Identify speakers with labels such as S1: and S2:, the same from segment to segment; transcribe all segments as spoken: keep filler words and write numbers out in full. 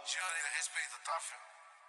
S1: Johnny, respeita, tá, filho?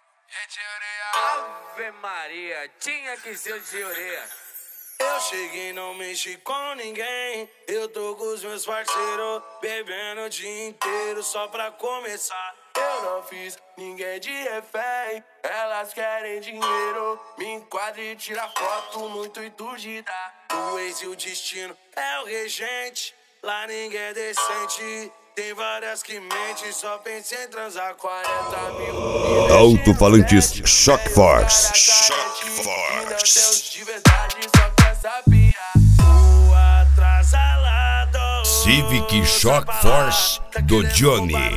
S1: E aí, Tia Ureia?
S2: Ave Maria, tinha que ser o Tia Ureia.
S3: Eu cheguei, não mexi com ninguém. Eu tô com os meus parceiros, bebendo o dia inteiro só pra começar. Eu não fiz ninguém de refém. Elas querem dinheiro, me enquadra e tira foto no intuito de dar. O ex e o destino é o regente. Lá ninguém é decente. Tem várias que mentem, só pensei em transar quarenta mil.
S4: Alto-falantes Shock Force. Shock Force.
S3: De verdade, só quer saber. O atrasalado.
S4: Civic Shock Force do Johnny.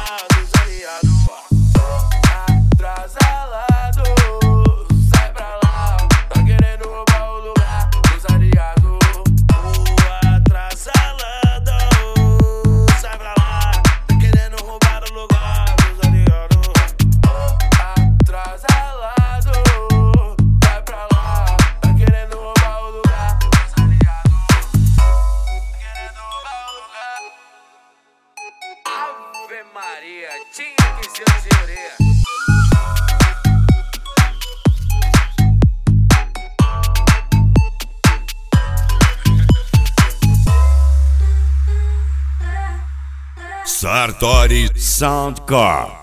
S2: Ave Maria, tinha que ser o Tia Ureia.
S4: Sartori Soundcore.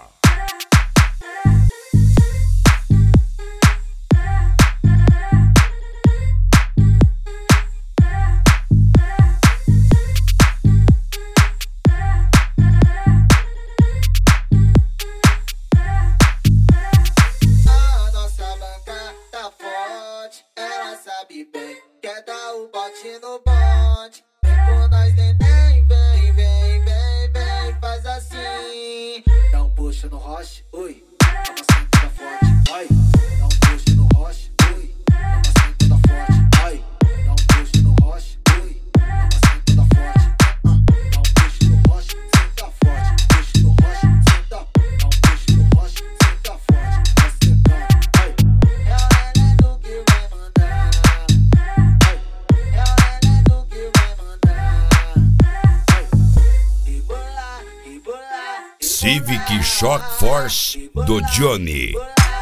S5: Quer dar o bote no bonde? Vem com nós, neném, vem, vem, vem, vem, faz assim. Dá um puxa no roche, ui, dá uma sentada forte, vai. Dá um puxa no roche, ui, dá uma sentada forte, vai. Dá um puxa no roche, ui, dá uma sentada forte. Dá um puxa no roche, senta forte, puxa no roche, senta. Dá um puxa no roche, senta forte, vai sentando, vai. É o neném do que vai mandar.
S4: Civic Shock Force do Johnny.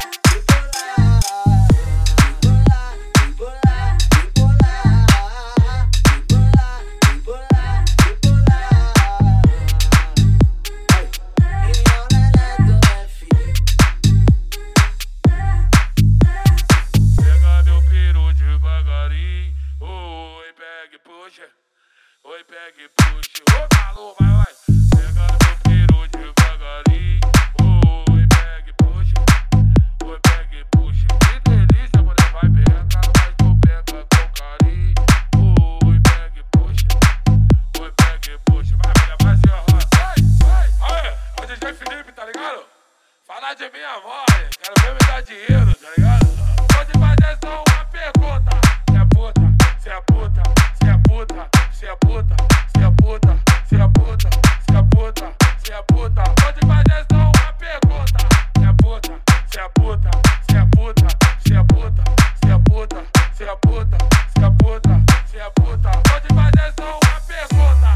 S1: Pega meu peru devagarinho. Oi, pega e puxa. Oi, pega e puxa. Ô, alô, vai, vai. Pega meu peru devagarinho. Oi, pega e puxa. Oi, pega e puxa. Que delícia, mulher, vai pegar. Mas tu pega com carinho. Oi, pega e puxa. Oi, pega e puxa. Vai, mulher, vai se enrolar. Vai, vai. Aê, o D J Felipe, tá ligado? Falar de minha voz. Quero ver me dar dinheiro, tá ligado? Pode fazer só uma pergunta. Se é puta, se é puta, se é puta, se é puta, se é puta, se é puta, se é puta, se é puta. Pode fazer só uma pergunta. Se é puta, se é puta, se é puta, se é puta, se é puta, se é puta, se é puta, se é puta. Pode fazer só uma pergunta.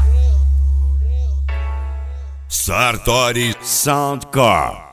S4: Sartori Soundcore.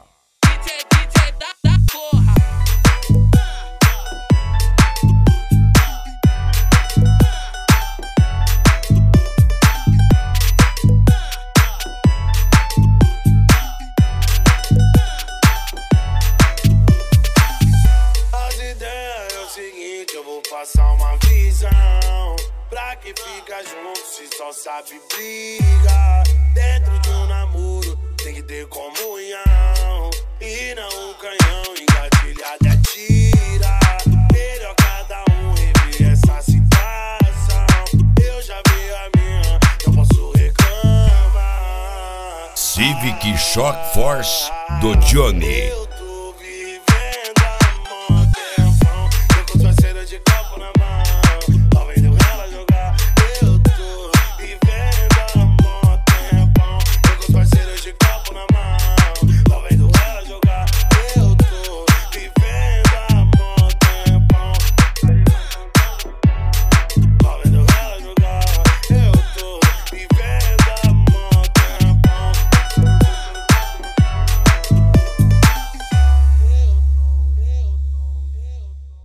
S3: Passar uma visão pra que fica junto se só sabe briga. Dentro de um namoro tem que ter comunhão e não um canhão engatilhado é tira. Melhor cada um rever essa situação. Eu já vi a minha, não posso reclamar.
S4: Civic Shock Force do Johnny.
S3: Eu tô vivendo a mó tempão. Eu com os parceiros de copo na mão.